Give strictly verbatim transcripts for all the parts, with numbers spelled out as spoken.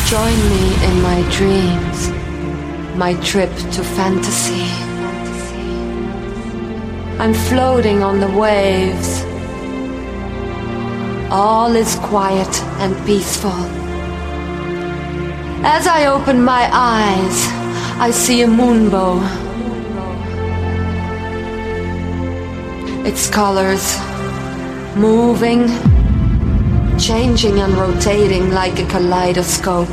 Join me in my dreams, my trip to fantasy. I'm floating on the waves. All is quiet and peaceful. As I open my eyes, I see a moonbow. Its colors moving, changing and rotating like a kaleidoscope.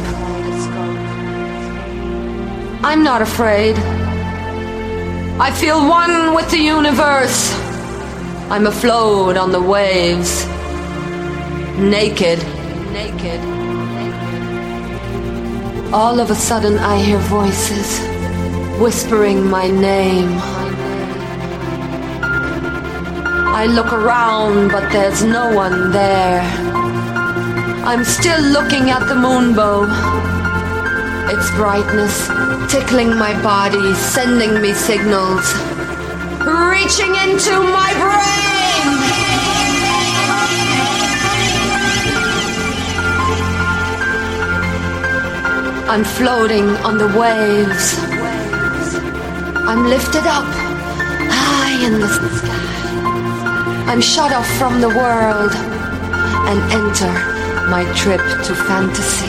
I'm not afraid. I feel one with the universe. I'm afloat on the waves. Naked, naked. All of a sudden I hear voices whispering my name. I look around, but there's no one there. I'm still looking at the moonbow. Its brightness tickling my body, sending me signals, reaching into my brain. I'm floating on the waves. I'm lifted up, high in the sky. I'm shut off from the world and enter my trip to fantasy.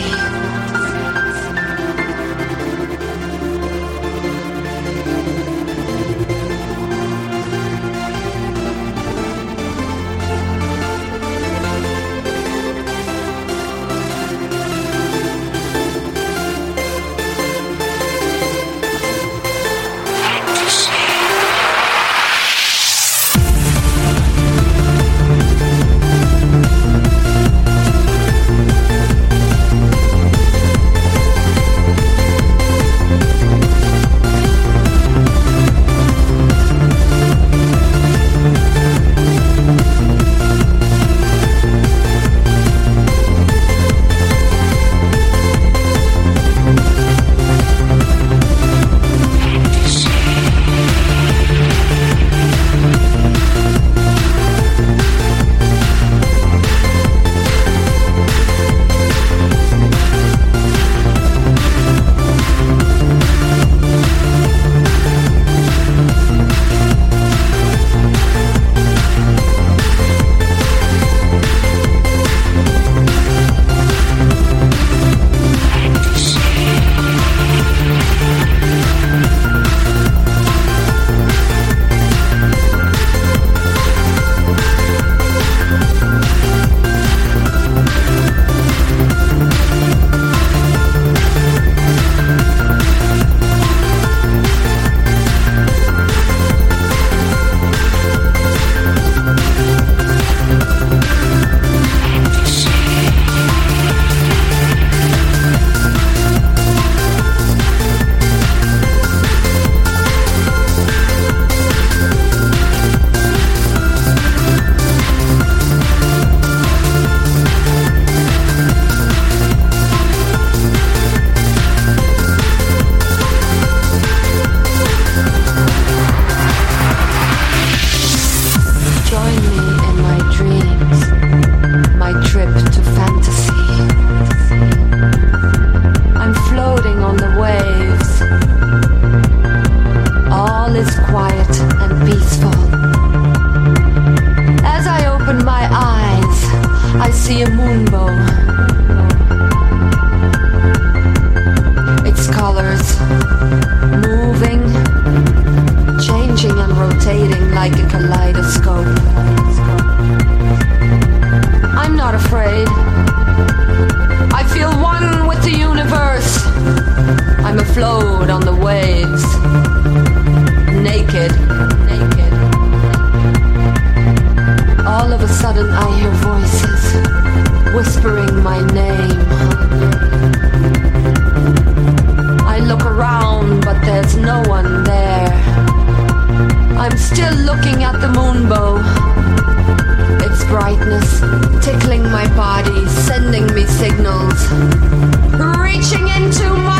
Tickling my body, sending me signals, reaching into my